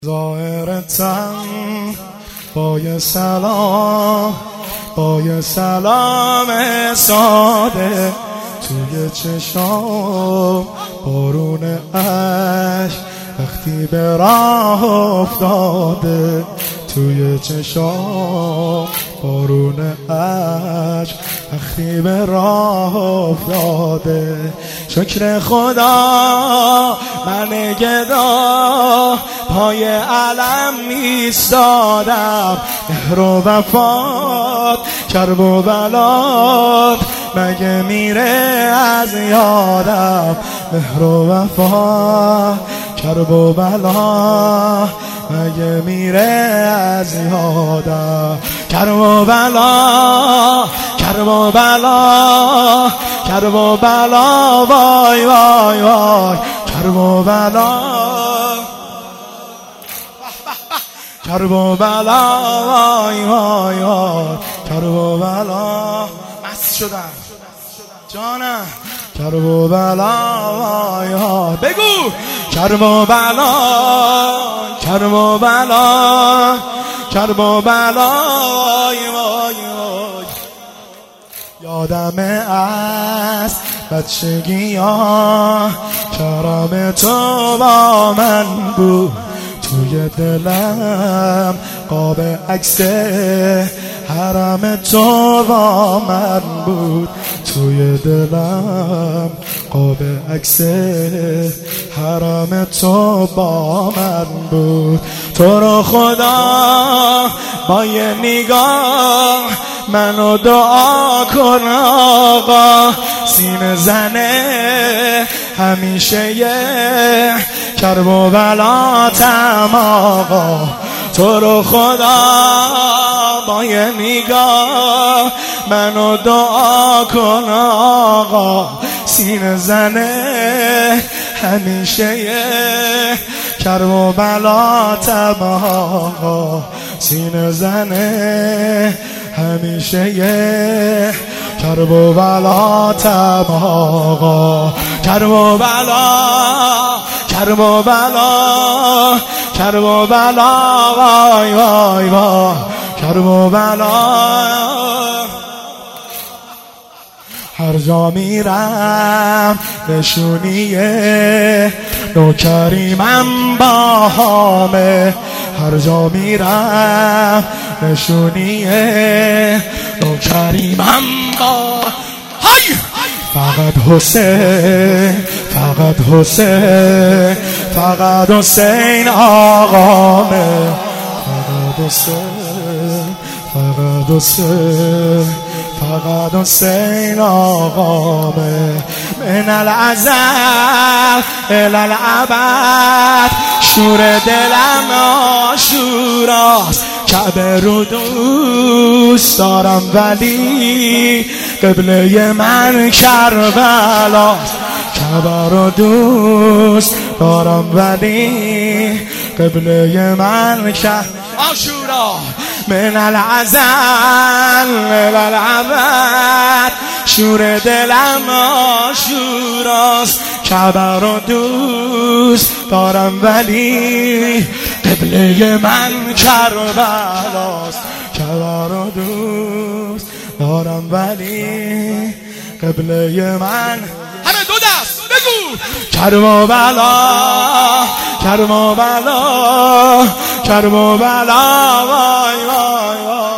ظاهرتم با یه سلام ساده توی چشام بارون عشق وقتی به راه افتاده توی چشام بارون عشق وقتی به راه افتاده شکر خدا من گدا پای علم ایستادم مهر و وفات کرب و بلات مگه میره از یادم مهر و وفات کرب و بلا مگه میره از یادم کرب و بلا کرب و بلا کرب و بلا وای وای وای کرب و بلا کرب و بلا وای وای وای کرب و بلا مست شدم جانم کرب و بلا وای وای بگو کرب و بلا کرب و بلا کرب و بلا وای وای وای یادم از بچگی ها کرم تو با من بود توی دلم قاب عکس حرم تو با من بود توی دلم قاب عکس حرم تو با من بود تو رو خدا با یه نگاه منو دعا کن آقا سینه زنه همیشه یه کرب و بلاتم آقا تو رو خدا با یه نگاه منو دعا کن آقا سینه زنه همیشه یه کرب و بلاتم آقا سینه زنه همیشه یه کرب و بلاتم آقا کرب و بلا کرب و بلا کرب و بلا وای وای وای کرب و بلا هر جا میرم نشونیه نوکریمم با همه هر جا میرم نشونیه نوکریمم با های فقط حسین فقط حسین فقط حسین آقامه فقط حسین فقط حسین فقط حسین آقامه من الازل الالعبد شور دلم آشوراست کعبه رو دوست دارم ولی قبله من کربلاست کعبه رو دوست دارم ولی قبله من آشورا من الازل الالعبد شور دلم آشوراست کعبه رو دوست دارم ولی قبله من کربلاست کعبه رو دوست دارم ولی قبله من همه دو دست بگو کرب و بلا کرب و بلا کرب و بلا وای وای وای